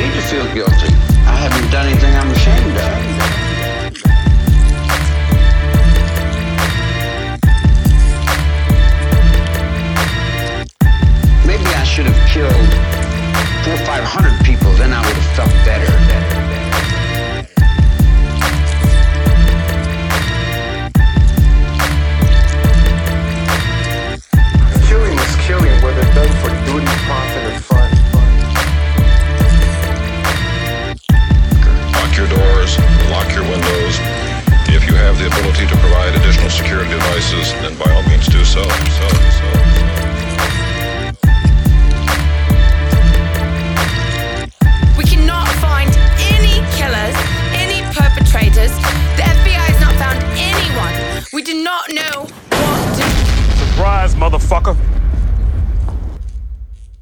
need to feel guilty. I haven't done anything I'm ashamed of. Maybe I should have killed 400 or 500 people, then I would have felt better. Killing is killing, whether done for duty, profit, or fun. Lock your doors, lock your windows. If you have the ability to provide additional security devices, then by all means do so. We cannot find any killers, any perpetrators. The FBI has not found anyone. We do not know what to... Surprise, motherfucker.